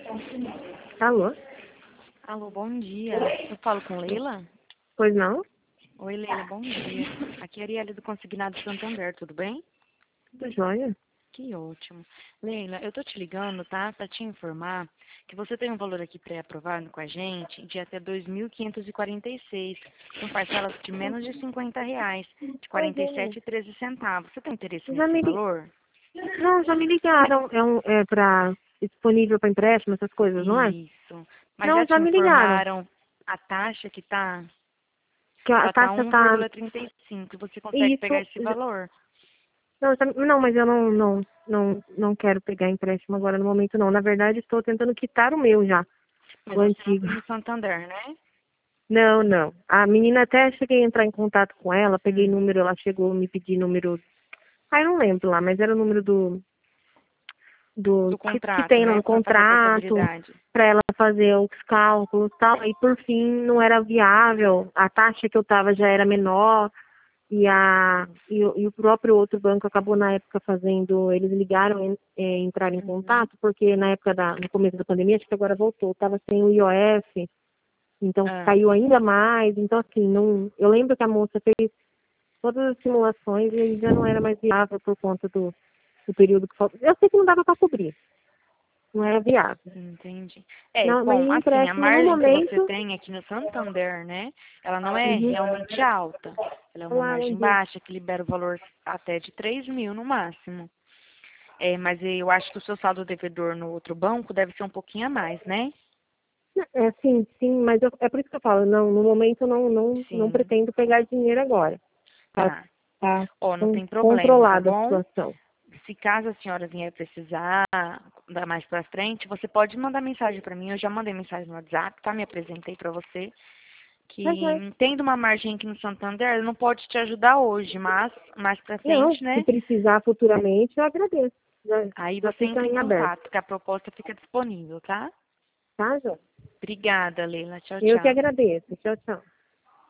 Alô? Alô, bom dia. Eu falo com Leila? Pois não? Oi, Leila, bom dia. Aqui é a Arielle do Consignado Santander, tudo bem? Tudo jóia? Que ótimo. Leila, eu tô te ligando, tá? Pra te informar que você tem um valor aqui pré-aprovado com a gente de até 2.546, com parcelas de menos de R$ 50, de Pois é. 47,13. Você tem interesse Já nesse me, valor? não, já me ligaram. Disponível para empréstimo, essas coisas, não é? Isso. Mas Não, já já te me ligaram. informaram a taxa que tá? Que a Ela tá taxa tá. 1,35 e você consegue pegar Isso. esse valor. Não, não, mas eu não quero pegar empréstimo agora no momento, não. Na verdade, estou tentando quitar o meu já, Mas o você não antigo. tem no Santander, né? Não, não. A menina até cheguei a entrar em contato com ela, peguei Hum. número, ela chegou a me pedir número. Ah, eu não lembro lá, mas era o número Do que contrato, tem né? no Para fazer a contrato portabilidade. para ela fazer os cálculos e tal. E por fim não era viável, a taxa que eu estava já era menor e o próprio outro banco acabou na época fazendo, eles ligaram, entraram em Uhum. contato, porque na época no começo da pandemia, acho que agora voltou, estava sem o IOF, então Ah, caiu ainda mais, então assim, não, eu lembro que a moça fez todas as simulações e já não era mais viável por conta do período que falta. Eu sei que não dava para cobrir, não era viável. entendi. É, Não, mas bom, assim, a empréstimo no margem que você momento. tem aqui no Santander, né? Ela não é Uhum. realmente alta. Ela é uma Olá, bom margem dia. baixa que libera o valor até de 3.000 no máximo. É, mas eu acho que o seu saldo devedor no outro banco deve ser um pouquinho a mais, né? É, sim, sim, mas é por isso que eu falo, não, no momento eu não Sim, pretendo pegar dinheiro agora. Tá, tá. tá Ó, não tem problema, tá controlada a bom? situação. Se caso a senhora vier precisar dar mais pra frente, você pode mandar mensagem pra mim. Eu já mandei mensagem no WhatsApp, tá? Me apresentei pra você. Mas é, Que tendo uma margem aqui no Santander, ela não pode te ajudar hoje, mas mais pra não, frente, se né? precisar futuramente, eu agradeço. Aí Já você fica entra em em aberto, contato, que a proposta fica disponível, tá? tá, Jô? Obrigada, Leila. Tchau, Eu que tchau. agradeço. Tchau, tchau.